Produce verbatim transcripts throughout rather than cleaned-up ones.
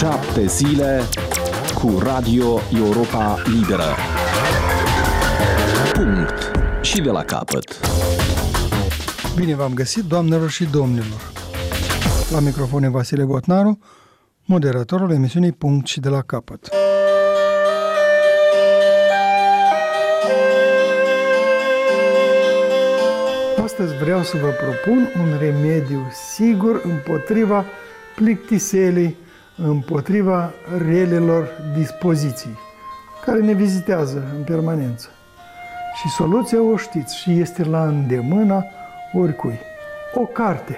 Șapte zile cu Radio Europa Liberă. Punct. Și de la capăt. Bine v-am găsit, doamnelor și domnilor. La microfon e Vasile Botnaru, moderatorul emisiunii Punct și de la capăt. Astăzi vreau să vă propun un remediu sigur împotriva plictiselii, împotriva relelor dispoziții, care ne vizitează în permanență. Și soluția o știți și este la îndemâna oricui. O carte.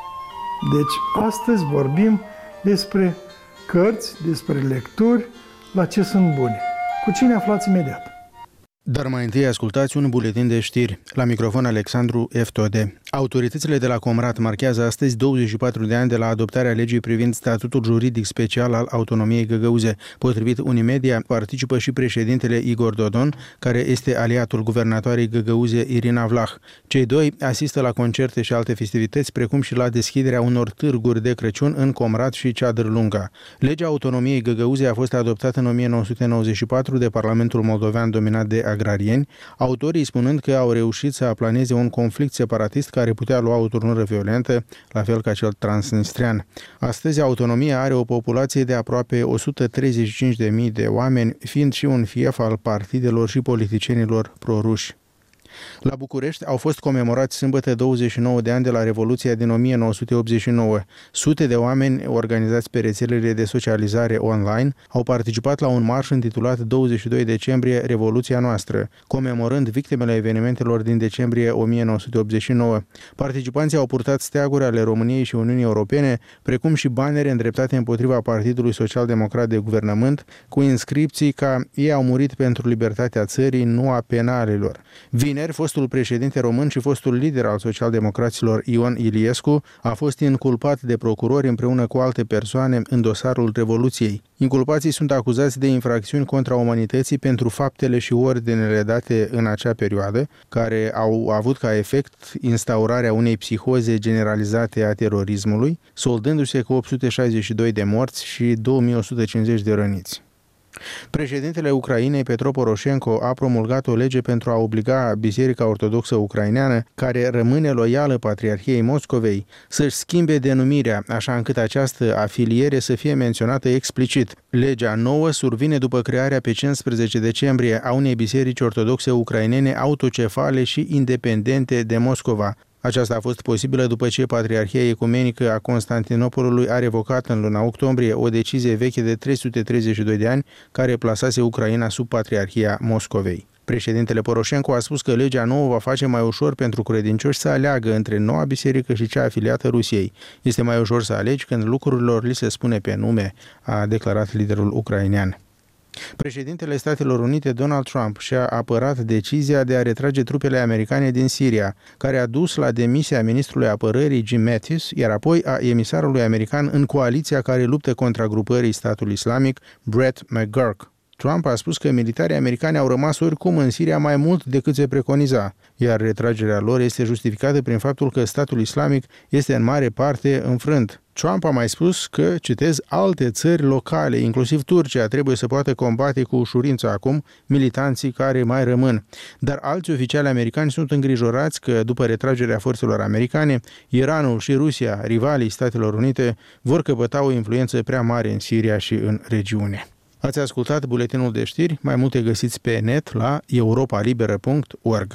Deci astăzi vorbim despre cărți, despre lecturi, la ce sunt bune. Cu cine aflați imediat. Dar mai întâi ascultați un buletin de știri. La microfon Alexandru Eftode. Autoritățile de la Comrat marchează astăzi douăzeci și patru de ani de la adoptarea legii privind statutul juridic special al autonomiei găgăuze. Potrivit Unimedia, participă și președintele Igor Dodon, care este aliatul guvernatoarei găgăuze Irina Vlah. Cei doi asistă la concerte și alte festivități, precum și la deschiderea unor târguri de Crăciun în Comrat și Ceadrlunga. Legea autonomiei găgăuze a fost adoptată în o mie nouă sute nouăzeci și patru de Parlamentul moldovean dominat de agrarieni, autorii spunând că au reușit să aplaneze un conflict separatist care putea lua o turnură violentă, la fel ca cel transnistrian. Astăzi, autonomia are o populație de aproape o sută treizeci și cinci de mii de oameni, fiind și un fief al partidelor și politicienilor proruși. La București au fost comemorați sâmbătă douăzeci și nouă de ani de la Revoluția din o mie nouă sute optzeci și nouă. Sute de oameni organizați pe rețelele de socializare online au participat la un marș intitulat douăzeci și doi decembrie Revoluția noastră, comemorând victimele evenimentelor din decembrie o mie nouă sute optzeci și nouă. Participanții au purtat steaguri ale României și Uniunii Europene, precum și banere îndreptate împotriva Partidului Social-Democrat de Guvernământ, cu inscripții ca "Ei au murit pentru libertatea țării, nu a penalilor". Vineri, fostul președinte român și fostul lider al socialdemocraților Ion Iliescu a fost inculpat de procurori împreună cu alte persoane în dosarul Revoluției. Inculpații sunt acuzați de infracțiuni contra umanității pentru faptele și ordinele date în acea perioadă, care au avut ca efect instaurarea unei psihoze generalizate a terorismului, soldându-se cu opt sute șaizeci și doi de morți și două mii o sută cincizeci de răniți. Președintele Ucrainei, Petro Poroșenko, a promulgat o lege pentru a obliga Biserica Ortodoxă Ucraineană, care rămâne loială Patriarhiei Moscovei, să-și schimbe denumirea, așa încât această afiliere să fie menționată explicit. Legea nouă survine după crearea pe cincisprezece decembrie a unei biserici ortodoxe ucrainene autocefale și independente de Moscova. Aceasta a fost posibilă după ce Patriarhia Ecumenică a Constantinopolului a revocat în luna octombrie o decizie veche de trei sute treizeci și doi de ani care plasase Ucraina sub Patriarhia Moscovei. Președintele Poroșenko a spus că legea nouă va face mai ușor pentru credincioși să aleagă între noua biserică și cea afiliată Rusiei. Este mai ușor să alegi când lucrurilor li se spune pe nume, a declarat liderul ucrainean. Președintele Statelor Unite, Donald Trump, și-a apărat decizia de a retrage trupele americane din Siria, care a dus la demisia ministrului apărării Jim Mattis, iar apoi a emisarului american în coaliția care luptă contra grupării statului islamic, Brett McGurk. Trump a spus că militarii americani au rămas oricum în Siria mai mult decât se preconiza, iar retragerea lor este justificată prin faptul că statul islamic este în mare parte înfrânt. Trump a mai spus că, citez, alte țări locale, inclusiv Turcia, trebuie să poată combate cu ușurință acum militanții care mai rămân. Dar alți oficiali americani sunt îngrijorați că, după retragerea forțelor americane, Iranul și Rusia, rivalii Statelor Unite, vor căpăta o influență prea mare în Siria și în regiune. Ați ascultat buletinul de știri, mai multe găsiți pe net la europa liberă punct org.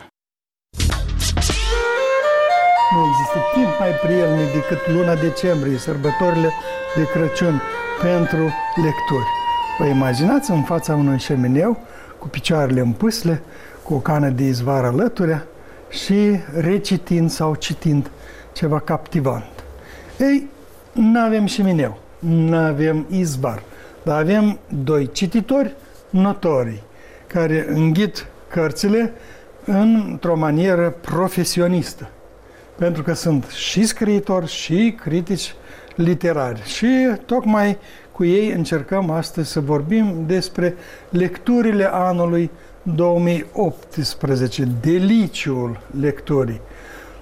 Nu există timp mai prielnic decât luna decembrie, sărbătorile de Crăciun, pentru lecturi. Vă imaginați în fața unui șemineu, cu picioarele în pâsle, cu o cană de izvar alăturea și recitind sau citind ceva captivant. Ei, n-avem șemineu, n-avem izvar, dar avem doi cititori notorii, care înghit cărțile într-o manieră profesionistă. Pentru că sunt și scriitori și critici literari. Și tocmai cu ei încercăm astăzi să vorbim despre lecturile anului două mii optsprezece, deliciul lecturii.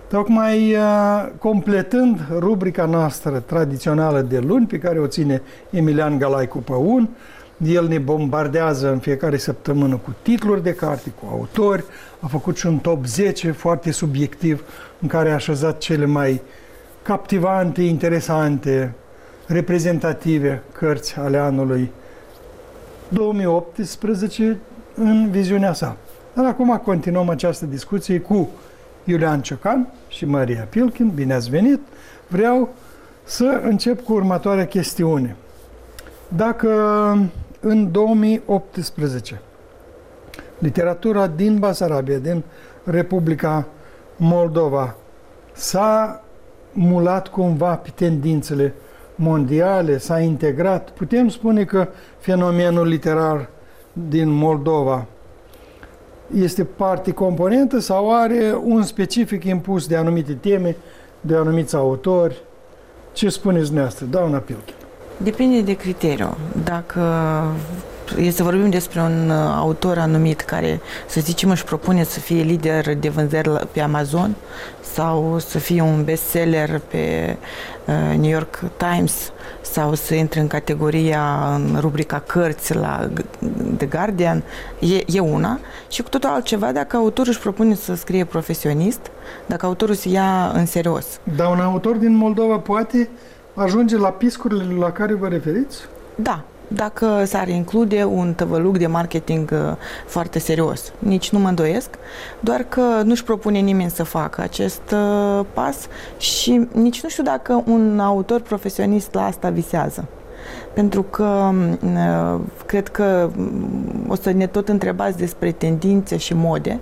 Tocmai completând rubrica noastră tradițională de luni, pe care o ține Emilian Galai cu Păun, el ne bombardează în fiecare săptămână cu titluri de carte, cu autori, a făcut și un top zece foarte subiectiv în care a așezat cele mai captivante, interesante, reprezentative cărți ale anului două mii optsprezece în viziunea sa. Dar acum continuăm această discuție cu Iulian Ciocan și Maria Pilkin. Bine ați venit! Vreau să încep cu următoarea chestiune. Dacă în două mii optsprezece literatura din Basarabia, din Republica Moldova, s-a mulat cumva pe tendințele mondiale, s-a integrat, putem spune că fenomenul literar din Moldova este parte componentă sau are un specific impus de anumite teme, de anumiți autori? Ce spuneți dumneavoastră, doamna Pilkin? Depinde de criteriu. Dacă e să vorbim despre un autor anumit care, să zicem, își propune să fie lider de vânzări pe Amazon sau să fie un bestseller pe New York Times sau să intre în categoria, în rubrica cărți la The Guardian, e, e una. Și cu totul altceva dacă autorul își propune să scrie profesionist, dacă autorul se ia în serios. Dar un autor din Moldova poate ajunge la piscurile la care vă referiți? Da, dacă s-ar include un tăvăluc de marketing uh, foarte serios. Nici nu mă îndoiesc, doar că nu-și propune nimeni să facă acest uh, pas și nici nu știu dacă un autor profesionist la asta visează. Pentru că uh, cred că o să ne tot întrebați despre tendințe și mode.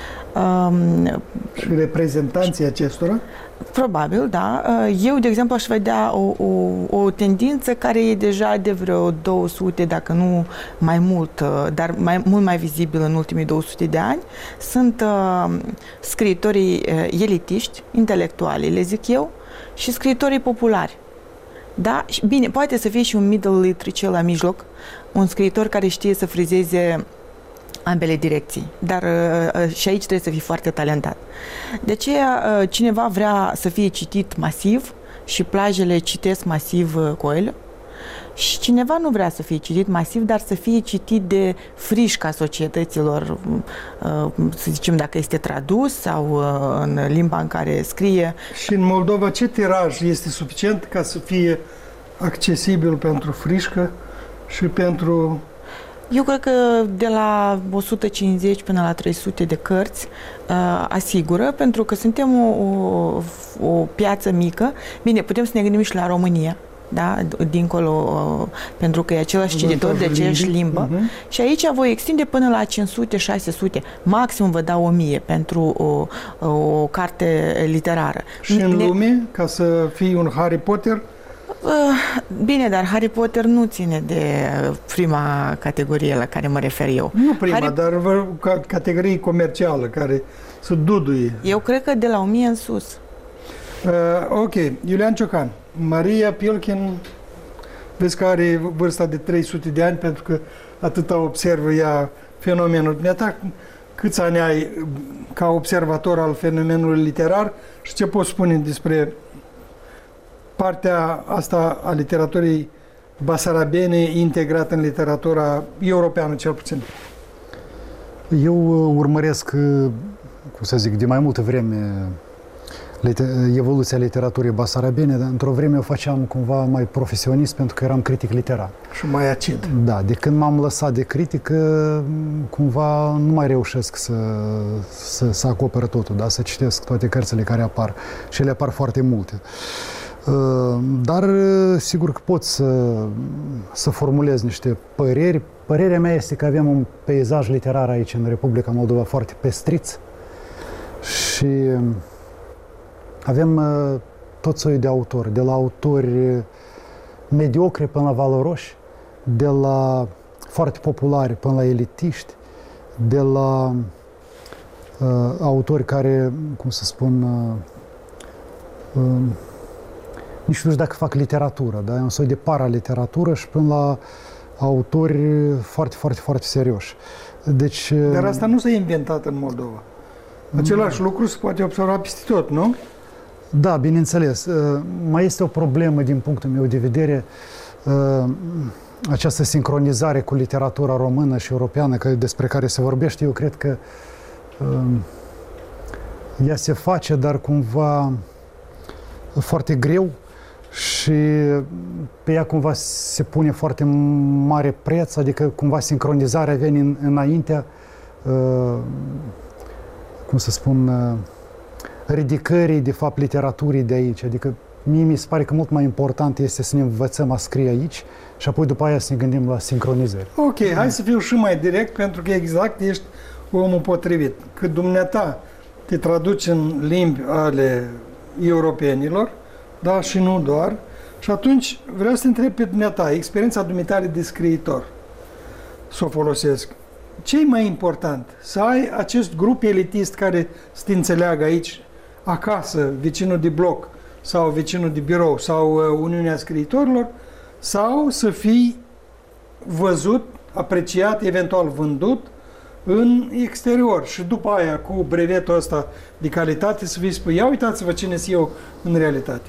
Um, și reprezentanții acestora? Probabil, da. Eu, de exemplu, aș vedea o, o, o tendință care e deja de vreo două sute, dacă nu mai mult, dar mai, mult mai vizibil în ultimii două sute de ani. Sunt uh, scriitorii uh, elitiști, intelectuali, le zic eu, și scriitorii populari. Da? Bine, poate să fie și un middle literature la mijloc, un scriitor care știe să frizeze ambele direcții, dar uh, și aici trebuie să fii foarte talentat. De aceea, uh, cineva vrea să fie citit masiv și plajele citesc masiv uh, Coelho și cineva nu vrea să fie citit masiv, dar să fie citit de frișca societăților, uh, să zicem dacă este tradus sau uh, în limba în care scrie. Și în Moldova ce tiraj este suficient ca să fie accesibil pentru frișcă și pentru... Eu cred că de la o sută cincizeci până la trei sute de cărți uh, asigură, pentru că suntem o, o, o piață mică. Bine, putem să ne gândim și la România, da? Dincolo, uh, pentru că e același cititor de aceeași limbă. Uh-huh. Și aici voi extinde până la cinci sute șase sute. Maxim vă dau o mie pentru o, o carte literară. Și în ne... lume, ca să fii un Harry Potter? Bine, dar Harry Potter nu ține de prima categorie la care mă refer eu. Nu prima, Harry... dar ca categorie comercială, care să duduie. Eu cred că de la o mie în sus. Uh, ok, Iulian Ciocan. Maria Pilkin, vezi că are vârsta de trei sute de ani, pentru că atâta observă ea fenomenul. Dumneata, câți ani ai ca observator al fenomenului literar și ce poți spune despre partea asta a literaturii basarabene integrată în literatura europeană, cel puțin? Eu urmăresc, cum să zic, de mai multă vreme evoluția literaturii basarabene, dar într-o vreme o făceam cumva mai profesionist pentru că eram critic literar. Și mai acid. Da, de când m-am lăsat de critică, cumva nu mai reușesc să, să, să acoper totul, da? Să citesc toate cărțile care apar și ele apar foarte multe. Dar sigur că pot să, să formulez niște păreri. Părerea mea este că avem un peisaj literar aici în Republica Moldova foarte pestriț și avem tot soiul de autori, de la autori mediocri până la valoroși, de la foarte populari până la elitiști, de la uh, autori care, cum să spun, uh, uh, nici nu știu dacă fac literatură, da? E un soi de paraliteratură și până la autori foarte, foarte, foarte serioși. Deci, dar asta nu s-a inventat în Moldova. Același lucru se poate observa peste tot, nu? Da, bineînțeles. Mai este o problemă din punctul meu de vedere, această sincronizare cu literatura română și europeană despre care se vorbește. Eu cred că ea se face, dar cumva foarte greu și pe ea cumva se pune foarte mare preț, adică cumva sincronizarea vine înaintea, cum să spun, ridicării, de fapt, literaturii de aici. Adică mie mi se pare că mult mai important este să ne învățăm a scrie aici și apoi după aia să ne gândim la sincronizări. Ok, hai să fiu și mai direct, pentru că exact ești omul potrivit. Că dumneata te traduci în limbi ale europenilor, da, și nu doar. Și atunci vreau să te întreb pe dumneata, experiența dumitare de scriitor, să o folosesc. Ce e mai important? Să ai acest grup elitist care să te înțeleagă aici, acasă, vecinul de bloc sau vecinul de birou sau uh, Uniunea Scriitorilor, sau să fii văzut, apreciat, eventual vândut în exterior și după aia cu brevetul ăsta de calitate să vii spui, ia uitați-vă cine sunt eu în realitate.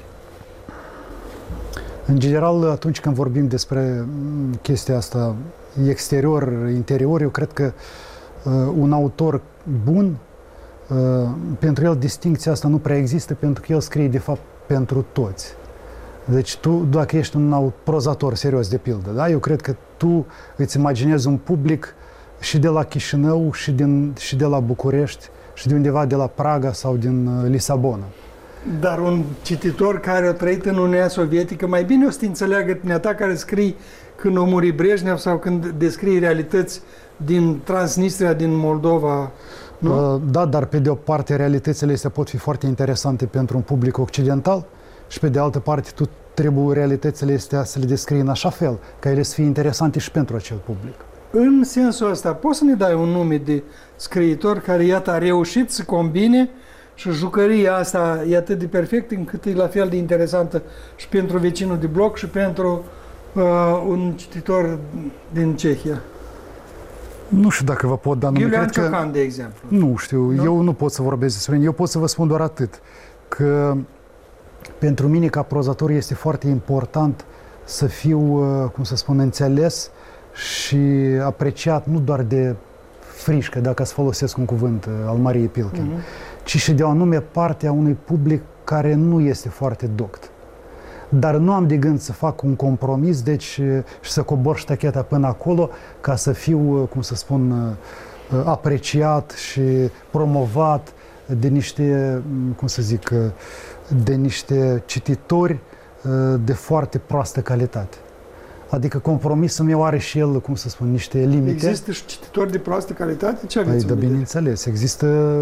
În general, atunci când vorbim despre chestia asta exterior, interior, eu cred că uh, un autor bun, uh, pentru el distincția asta nu prea există, pentru că el scrie de fapt pentru toți. Deci tu, dacă ești un prozator serios, de pildă, da? Eu cred că tu îți imaginezi un public și de la Chișinău, și, din, și de la București, și de undeva de la Praga sau din Lisabona. Dar un cititor care a trăit în Uniunea Sovietică, mai bine o să te înțeleagă dumneata care scrii când a murit Brejnev sau când descrii realități din Transnistria, din Moldova, nu? Da, dar pe de o parte realitățile astea pot fi foarte interesante pentru un public occidental și pe de altă parte tu trebuie realitățile astea să le descrii în așa fel ca ele să fie interesante și pentru acel public. În sensul ăsta, poți să ne dai un nume de scriitor care, iată, a reușit să combine și jucăria asta e atât de perfectă încât e la fel de interesantă și pentru vecinul de bloc și pentru uh, un cititor din Cehia? Nu știu dacă vă pot da nume. Iulian Cred Ciocan, că... de exemplu. Nu știu, nu? Eu nu pot să vorbesc despre mine. Eu pot să vă spun doar atât, că pentru mine ca prozator este foarte important să fiu, cum să spun, înțeles și apreciat nu doar de frișcă, dacă să folosesc un cuvânt al Mariei Pilkin, uh-huh. ci și de o anume parte a unui public care nu este foarte doct. Dar nu am de gând să fac un compromis, deci și să cobor ștacheta până acolo ca să fiu, cum să spun, apreciat și promovat de niște, cum să zic, de niște cititori de foarte proastă calitate. Adică compromisul meu are și el, cum să spun, niște limite. Există și cititori de proastă calitate? Ce aveți? Păi, da, bineînțeles. Există...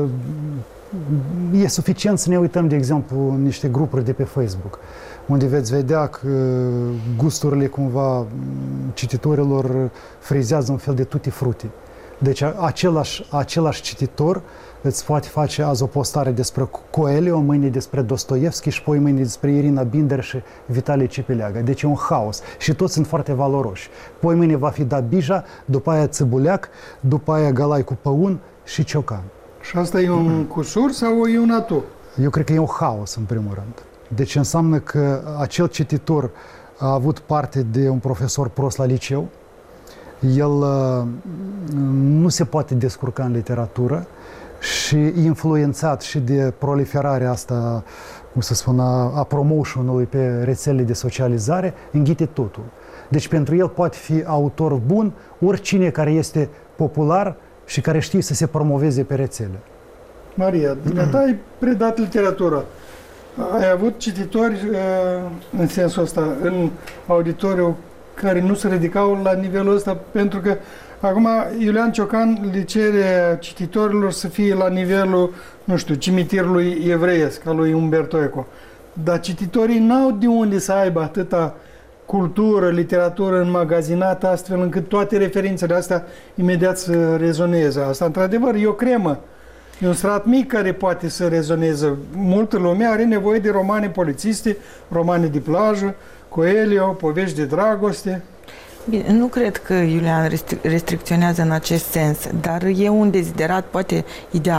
E suficient să ne uităm, de exemplu, în niște grupuri de pe Facebook, unde veți vedea că gusturile, cumva, cititorilor frizează un fel de tutti frutti. Deci același, același cititor îți poate face azi o postare despre Coelho, mâine despre Dostoevski și apoi mâine despre Irina Binder și Vitalie Cipeleagă. Deci e un haos și toți sunt foarte valoroși. Poi mâine va fi Dabija, după aia Țibuleac, după aia Galai cu Păun și Ciocan. Și asta e un cusur sau e un atu? Eu cred că e un haos, în primul rând. Deci înseamnă că acel cititor a avut parte de un profesor prost la liceu, el uh, nu se poate descurca în literatură și influențat și de proliferarea asta, cum să spun, a, a promotion-ului pe rețelele de socializare, înghite totul. Deci pentru el poate fi autor bun oricine care este popular și care știe să se promoveze pe rețele. Maria, dumneata ai predat literatura. Ai avut cititori în sensul ăsta, în auditoriu, care nu se ridicau la nivelul ăsta, pentru că acum Iulian Ciocan le cere cititorilor să fie la nivelul, nu știu, cimitirului evreiesc, al lui Umberto Eco. Dar cititorii n-au de unde să aibă atâta cultură, literatură înmagazinată, astfel încât toate referințele astea imediat să rezoneze. Asta, într-adevăr, e o cremă. E un strat mic care poate să rezoneze. Multă lume are nevoie de romane polițiste, romane de plajă, Coelho, povești de dragoste. Bine, nu cred că Iulian restric- restricționează în acest sens, dar e un deziderat, poate ideal,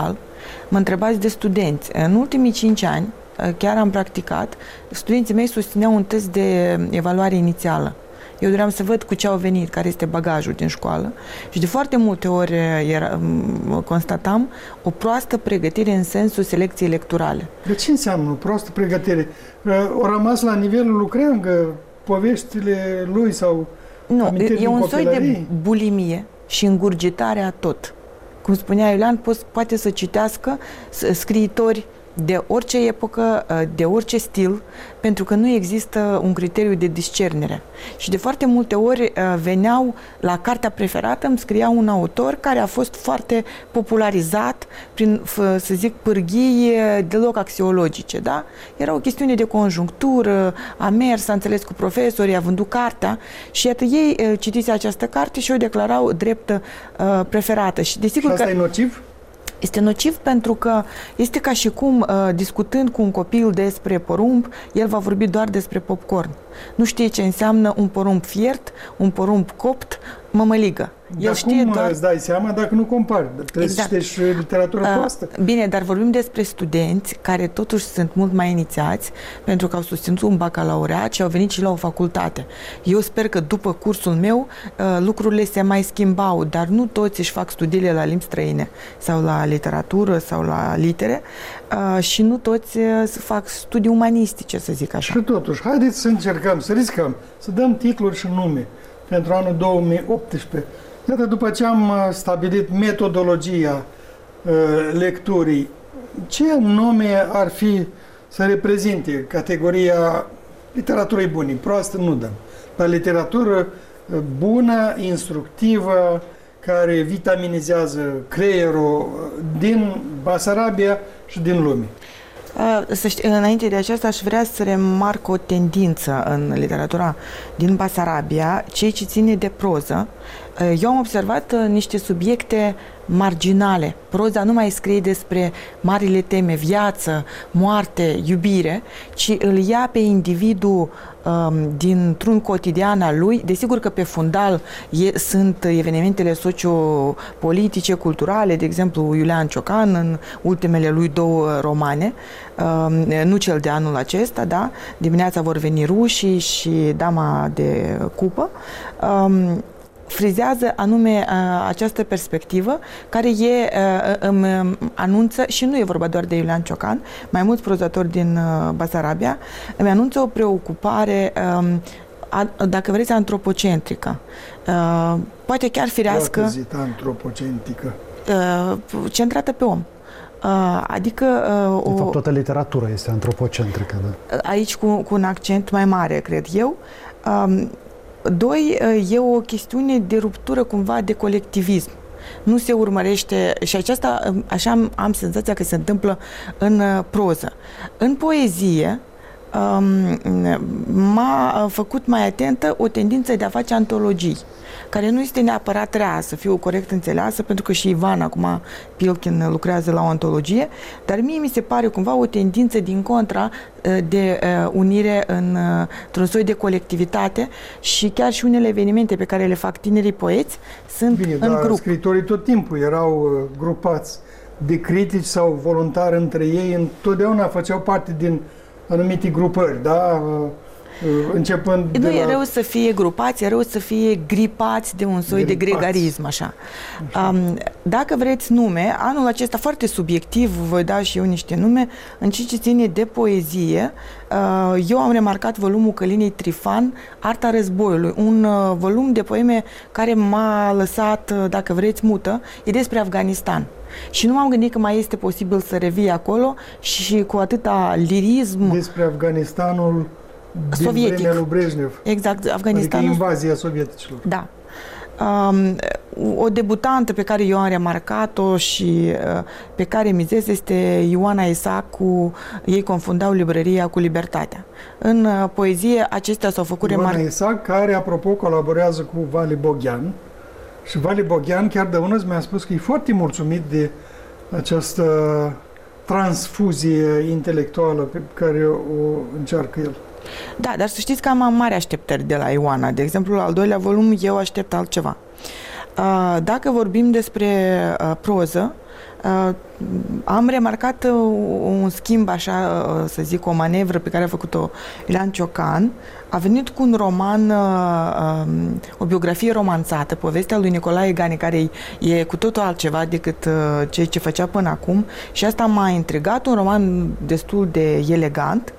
mă întrebați de studenți. În ultimii cinci ani, chiar am practicat, studenții mei susțineau un test de evaluare inițială. Eu doream să văd cu ce au venit, care este bagajul din școală și de foarte multe ori era, constatam o proastă pregătire în sensul selecției lecturale. De ce înseamnă proastă pregătire? O rămas la nivelul lui Creangă, poveștile lui sau nu, e un soi de bulimie și îngurgitare a tot. Cum spunea Iulian, poate să citească scriitori de orice epocă, de orice stil, pentru că nu există un criteriu de discernere. Și de foarte multe ori veneau la cartea preferată, îmi scria un autor care a fost foarte popularizat prin, să zic, pârghii deloc axiologice, da? Era o chestiune de conjunctură, a mers, a înțeles cu profesorii, a vândut cartea și iată, ei citise această carte și o declarau drept uh, preferată. Și desigur și asta că... e nociv? Este nociv pentru că este ca și cum, uh, discutând cu un copil despre porumb, el va vorbi doar despre popcorn. Nu știe ce înseamnă un porumb fiert, un porumb copt, mămăligă. El dar știe cum doar... îți dai seama dacă nu compari? Trebuie exact. să citești literatură Uh, proastă. Bine, dar vorbim despre studenți care totuși sunt mult mai inițiați pentru că au susținut un bacalaureat și au venit și la o facultate. Eu sper că după cursul meu uh, lucrurile se mai schimbau, dar nu toți își fac studiile la limbi străine sau la literatură sau la litere uh, și nu toți uh, fac studii umanistice, să zic așa. Și totuși, haideți să încercăm, să riscăm, să dăm titluri și nume pentru anul două mii optsprezece. Iată, după ce am stabilit metodologia uh, lecturii, ce nume ar fi să reprezinte categoria literaturii bune? Proastă nu dăm. La literatură bună, instructivă, care vitaminizează creierul din Basarabia și din lume. Să știi, înainte de aceasta aș vrea să remarc o tendință în literatura din Basarabia, ceea ce ține de proză. Eu am observat niște subiecte marginale. Proza nu mai scrie despre marile teme, viață, moarte, iubire, ci îl ia pe individul um, dintr-un cotidian al lui. Desigur că pe fundal e, sunt evenimentele sociopolitice, culturale, de exemplu Iulian Ciocan în ultimele lui două romane, um, nu cel de anul acesta, da? Dimineața vor veni rușii și Dama de cupă. Um, frizează anume această perspectivă care e, îmi anunță, și nu e vorba doar de Iulian Ciocan, mai mulți prozatori din Basarabia, îmi anunță o preocupare, dacă vreți, antropocentrică. Poate chiar firească. Zit, antropocentrică. Centrată pe om. Adică... De fapt, toată literatura este antropocentrică. Da? Aici cu, cu un accent mai mare, cred eu. Doi, e o chestiune de ruptură cumva de colectivism. Nu se urmărește, și aceasta, așa am, am senzația că se întâmplă în proză. În poezie m-a făcut mai atentă o tendință de a face antologii, care nu este neapărat rea, să fiu corect înțeleasă, pentru că și Ivan acum Pilkin lucrează la o antologie, dar mie mi se pare cumva o tendință din contra de unire în, într-un soi de colectivitate și chiar și unele evenimente pe care le fac tinerii poeți sunt Bine, în dar grup. scritorii tot timpul erau grupați de critici sau voluntari între ei, întotdeauna făceau parte din anumite grupări, da? Începând nu de e la... rău să fie grupați, e rău să fie gripați de un soi gripați. de gregarism, așa. așa. Um, dacă vreți nume, anul acesta foarte subiectiv, voi da și eu niște nume, în ceea ce ține de poezie, uh, eu am remarcat volumul Călinei Trifan, Arta războiului, un uh, volum de poeme care m-a lăsat, uh, dacă vreți, mută, e despre Afganistan. Și nu m-am gândit că mai este posibil să revii acolo și cu atâta lirism. Despre Afganistanul din sovietic. vremea lui Brejnev. Exact, Afganistanul. Adică invazia sovieticilor. Da. Um, o debutantă pe care eu am remarcat-o și uh, pe care mizez este Ioana Isacu. Ei confundau librăria cu libertatea. În uh, poezie acestea s-au făcut remarc. Ioana Isac, care, apropo, colaborează cu Vali Boghean. Și Vali Boghean chiar de unul mi-a spus că e foarte mulțumit de această transfuzie intelectuală pe care o încearcă el. Da, dar să știți că am mari așteptări de la Ioana. De exemplu, la al doilea volum eu aștept altceva. Dacă vorbim despre proză, Am remarcat un schimb, așa să zic, o manevră pe care a făcut-o Iulian Ciocan. A venit cu un roman, o biografie romanțată, povestea lui Nicolae Gane, care e cu totul altceva decât ceea ce făcea până acum, și asta m-a intrigat, un roman destul de elegant,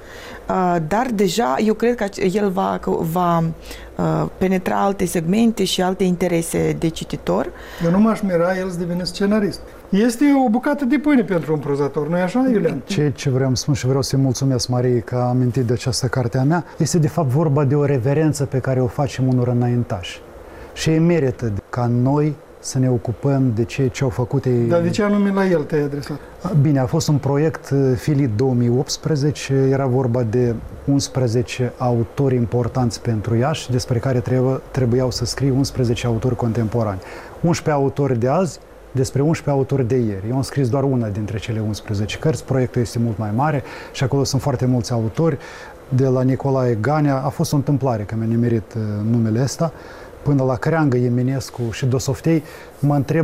dar deja eu cred că el va, va penetra alte segmente și alte interese de cititor. Eu nu m-aș mira el să devină scenarist. Este o bucată de pâine pentru un prozator, nu-i așa, Iulian? Ce, ce vreau să spun și vreau să-i mulțumesc Mariei că a amintit de această carte a mea, este de fapt vorba de o reverență pe care o facem unor înaintași. Și ei merită ca noi să ne ocupăm de ce, ce au făcut ei. Dar de ce anume la el te-ai adresat? Bine, a fost un proiect Filit două mii optsprezece, era vorba de unsprezece autori importanți pentru Iași, despre care trebuie, trebuiau să scrie unsprezece autori contemporani. unsprezece autori de azi, despre unsprezece autori de ieri. Eu am scris doar una dintre cele unsprezece cărți, proiectul este mult mai mare și acolo sunt foarte mulți autori. De la Nicolae Ganea a fost o întâmplare că mi-a nimerit numele ăsta, până la Creangă, Eminescu și Dosoftei. Mă întreb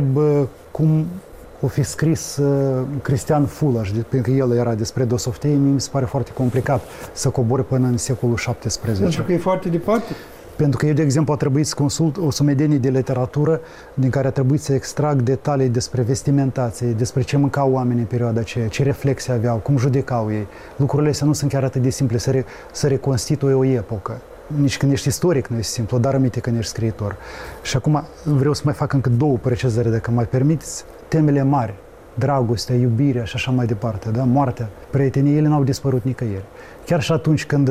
cum o fi scris Cristian Fulaș, pentru că el era despre Dosoftei. Mi se pare foarte complicat să cobori până în secolul șaptesprezece. Pentru că e foarte departe? Pentru că eu, de exemplu, a trebuit să consult o sumedenie de literatură din care a trebuit să extrag detalii despre vestimentație, despre ce mâncau oamenii în perioada aceea, ce reflexii aveau, cum judecau ei. Lucrurile astea nu sunt chiar atât de simple, să, re, să reconstituie o epocă. Nici când ești istoric nu este simplu, dar aminte când ești scriitor. Și acum vreau să mai fac încă două precizări, dacă mai permiteți. Temele mari, dragostea, iubirea și așa mai departe, da? Moartea, prietenii, ele n-au dispărut nicăieri. Chiar și atunci când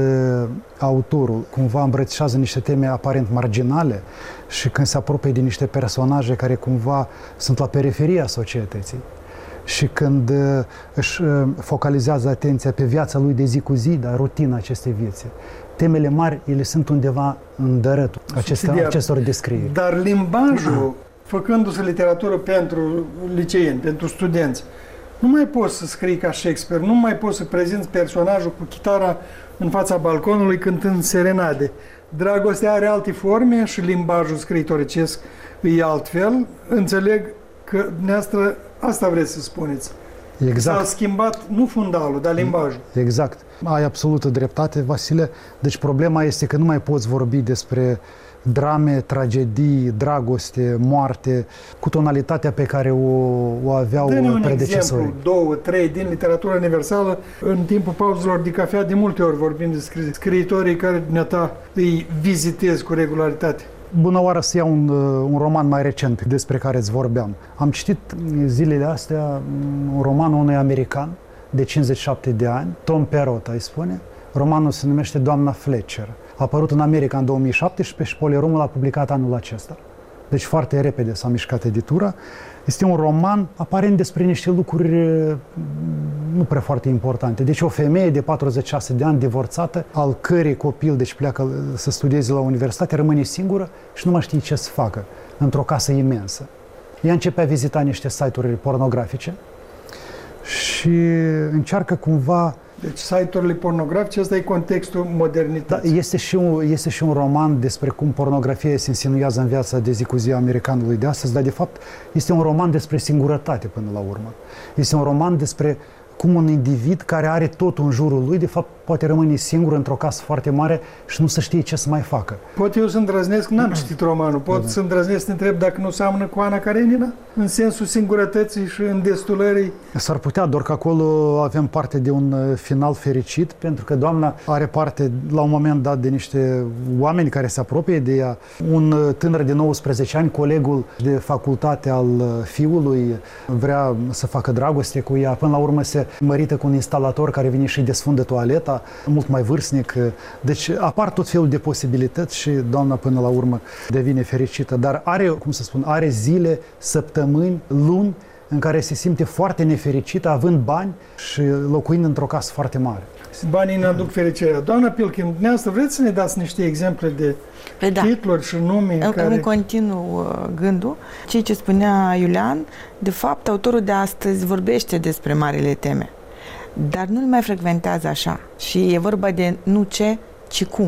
autorul cumva îmbrățișează niște teme aparent marginale și când se apropie de niște personaje care cumva sunt la periferia societății și când își focalizează atenția pe viața lui de zi cu zi, dar rutina acestei vieți, temele mari, ele sunt undeva în dărătul acestor, acestor descrieri. Dar limbajul, făcându-se literatură pentru liceeni, pentru studenți, nu mai poți să scrii ca Shakespeare, nu mai poți să prezinți personajul cu chitara în fața balconului cântând serenade. Dragostea are alte forme și limbajul scriitoricesc e altfel. Înțeleg că dumneavoastră asta vreți să spuneți. Exact. S-a schimbat nu fundalul, dar limbajul. Exact. Ai absolută dreptate, Vasile. Deci problema este că nu mai poți vorbi despre drame, tragedii, dragoste, moarte, cu tonalitatea pe care o, o aveau predecesorii. Dă-ne un exemplu, două, trei din literatura universală. În timpul pauzelor de cafea, de multe ori vorbim de scriitorii care dumneata îi vizitezi cu regularitate. Bună oară, să iau un, un roman mai recent despre care îți vorbeam. Am citit zilele astea un roman unui american de cincizeci și șapte de ani, Tom Perrotta îi spune. Romanul se numește Doamna Fletcher. A apărut în America în două mii șaptesprezece și Polyromul l-a publicat anul acesta. Deci foarte repede s-a mișcat editura. Este un roman aparent despre niște lucruri nu prea foarte importante. Deci o femeie de patruzeci și șase de ani, divorțată, al cărei copil deci pleacă să studieze la universitate, rămâne singură și nu mai știe ce să facă într-o casă imensă. Ea începe a vizita niște site-uri pornografice și încearcă cumva. Deci site-urile pornografice, ăsta e contextul modernității. Da, este, și un, este și un roman despre cum pornografia se insinuează în viața de zi cu zi a americanului de astăzi, dar de fapt este un roman despre singurătate până la urmă. Este un roman despre cum un individ care are totul în jurul lui, de fapt, poate rămâne singur într-o casă foarte mare și nu să știe ce să mai facă. Pot eu să îndrăznesc, n-am citit romanul, pot da. să îndrăznesc să întreb dacă nu seamănă cu Ana Karenina? În sensul singurătății și îndestulării? S-ar putea, doar că acolo avem parte de un final fericit, pentru că doamna are parte, la un moment dat, de niște oameni care se apropie de ea. Un tânăr de nouăsprezece ani, colegul de facultate al fiului, vrea să facă dragoste cu ea, până la urmă se mărită cu un instalator care vine și desfundă toaleta, mult mai vârstnic. Deci apar tot felul de posibilități și doamna până la urmă devine fericită. Dar are, cum să spun, are zile, săptămâni, luni în care se simte foarte nefericită, având bani și locuind într-o casă foarte mare. Banii ne aduc fericirea. Doamna Pilkin, dumneavoastră vreți să ne dați niște exemple de păi da. titluri și nume? În, care... în continuu gândul, ceea ce spunea Iulian, de fapt, autorul de astăzi vorbește despre marile teme, dar nu-l mai frecventează așa. Și e vorba de nu ce, ci cum.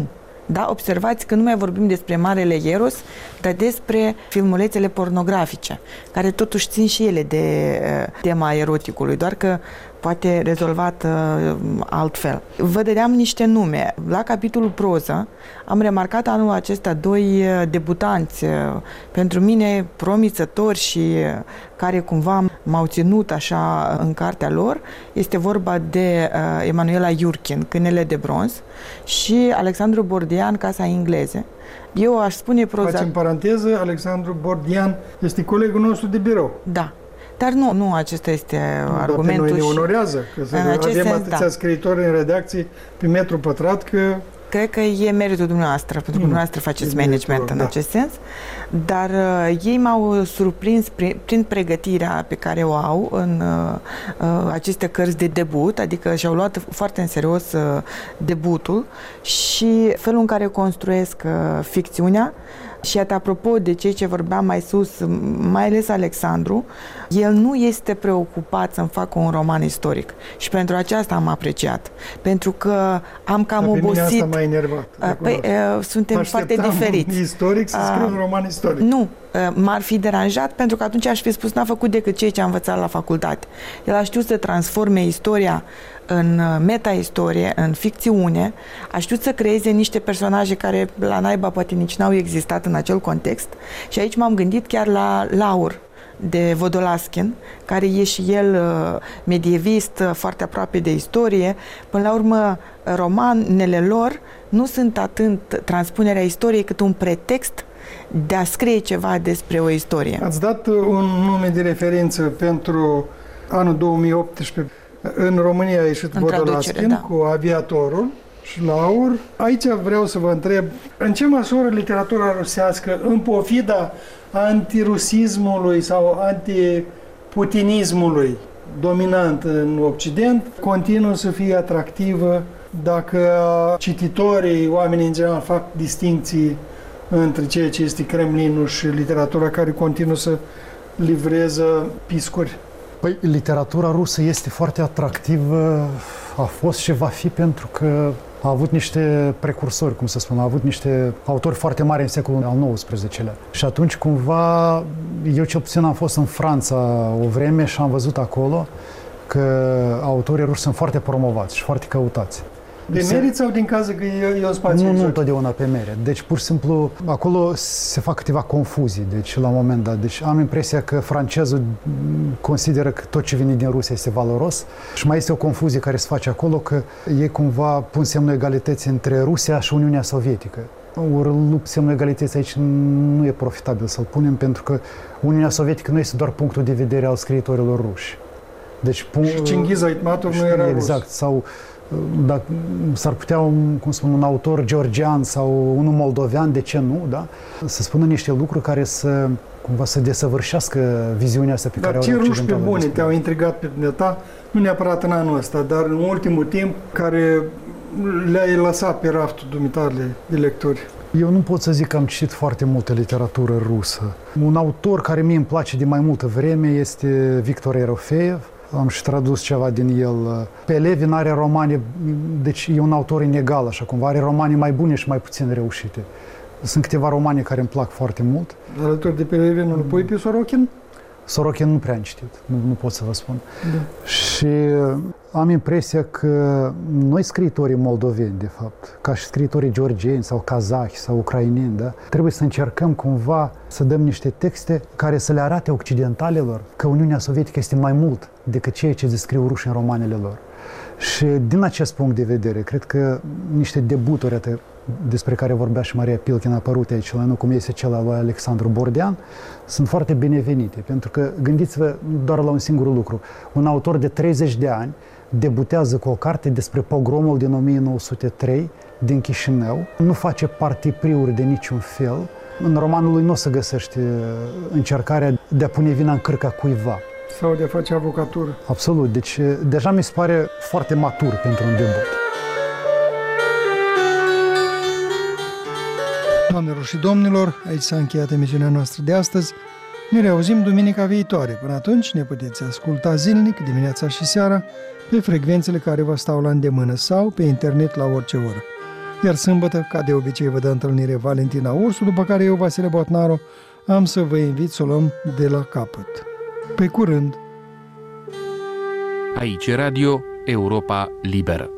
Da? Observați că nu mai vorbim despre Marele Eros, dar despre filmulețele pornografice, care totuși țin și ele de uh, tema eroticului, doar că poate rezolvat uh, altfel. Vă dădeam niște nume. La capitolul proză am remarcat anul acesta doi uh, debutanți, uh, pentru mine promițători și uh, care cumva m-au ținut așa în cartea lor. Este vorba de uh, Emanuela Iurchin, Câinele de bronz, și Alexandru Bordean, Casa Engleze. Eu aș spune proza... Facem paranteză, Alexandru Bordean este colegul nostru de birou. Da. Dar nu, nu acesta este da, argumentul. Pe noi ne și... onorează, că să avem sens, atâția da. scriitori în redacție pe metru pătrat, că... Cred că e meritul dumneavoastră, pentru că dumneavoastră faceți management în da. acest sens, dar uh, ei m-au surprins prin, prin pregătirea pe care o au în uh, uh, aceste cărți de debut, adică și-au luat foarte în serios uh, debutul și felul în care construiesc uh, ficțiunea. Și iată, apropo de ceea ce vorbeam mai sus, mai ales Alexandru, el nu este preocupat să-mi facă un roman istoric. Și pentru aceasta am apreciat. Pentru că am cam Dar obosit... Pe mine asta m-a enervat. Păi, uh, suntem foarte diferiți. Istoric să scriu uh, un roman istoric. Nu. Uh, m-ar fi deranjat pentru că atunci aș fi spus n-a făcut decât ceea ce a învățat la facultate. El a știut să transforme istoria în meta-istorie, în ficțiune, a știut să creeze niște personaje care la naiba poate nici n-au existat în acel context. Și aici m-am gândit chiar la Laur de Vodolaskin, care e și el uh, medievist, uh, foarte aproape de istorie. Până la urmă, romanele lor nu sunt atât transpunerea istoriei cât un pretext de a scrie ceva despre o istorie. Ați dat un nume de referință pentru anul două mii optsprezece. În România a ieșit Vodolaskin, da, cu Aviatorul și Laur. Aici vreau să vă întreb, în ce măsură literatura rusească, în pofida antirusismului sau antiputinismului dominant în Occident, continuă să fie atractivă dacă cititorii, oamenii în general, fac distincții între ceea ce este Kremlinul și literatura care continuă să livreze piscuri? Păi, literatura rusă este foarte atractivă, a fost și va fi pentru că a avut niște precursori, cum să spun, a avut niște autori foarte mari în secolul al nouăsprezecelea. Și atunci, cumva, eu cel puțin am fost în Franța o vreme și am văzut acolo că autorii ruși sunt foarte promovați și foarte căutați. De merit sau din cază că e, e un spațiu Nu, exotic? nu întotdeauna pe merit. Deci, pur și simplu, acolo se fac câteva confuzii, deci, la un moment dat. Deci, am impresia că francezul consideră că tot ce vine din Rusia este valoros și mai este o confuzie care se face acolo, că ei cumva pun semnul egalității între Rusia și Uniunea Sovietică. Ori semnul egalității aici nu e profitabil să-l punem, pentru că Uniunea Sovietică nu este doar punctul de vedere al scriitorilor ruși. Deci, și Cinghiz Aitmatov nu era exact, rus. Sau dacă s-ar putea un, cum spun, un autor georgian sau unul moldovean, de ce nu, da? Să spună niște lucruri care să cumva să desăvârșească viziunea asta pe dar care o ce ruși pe bune te-au intrigat pe ta, nu neapărat în anul ăsta, dar în ultimul timp, care le-ai lăsat pe raftul dumitale de lecturi? Eu nu pot să zic că am citit foarte multă literatură rusă. Un autor care mie îmi place de mai multă vreme este Victor Erofeev. Am și tradus ceva din el. Pelevin are romane, deci e un autor inegal, așa cumva, are romane mai bune și mai puțin reușite. Sunt câteva romane care îmi plac foarte mult. Alături de Pelevin, îl pui pe Sorokin? Sorokin nu prea am citit, nu, nu pot să vă spun. Da. Și am impresia că noi, scriitorii moldoveni, de fapt, ca și scriitorii georgieni sau kazahi sau ucraineni, da, trebuie să încercăm cumva să dăm niște texte care să le arate occidentalilor că Uniunea Sovietică este mai mult decât ceea ce descriu rușii în romanele lor. Și din acest punct de vedere, cred că niște debuturi atât despre care vorbea și Maria Pilkin, apărute aici la noi, cum este cel al lui Alexandru Bordean, sunt foarte binevenite. Pentru că, gândiți-vă doar la un singur lucru. Un autor de treizeci de ani debutează cu o carte despre pogromul din o mie nouă sute trei din Chișinău, nu face partipriuri de niciun fel. În romanul lui nu o să găsești încercarea de a pune vina în cârca cuiva. Sau de a face avocatură. Absolut. Deci, deja mi se pare foarte matur pentru un debut. Doamnelor și domnilor, aici s-a încheiat emisiunea noastră de astăzi. Ne reauzim duminica viitoare. Până atunci ne puteți asculta zilnic, dimineața și seara, pe frecvențele care vă stau la îndemână sau pe internet la orice oră. Iar sâmbătă, ca de obicei, vă dă întâlnire Valentina Ursu, după care eu, Vasile Botnaru, am să vă invit să o luăm de la capăt. Pe curând! Aici Radio Europa Liberă.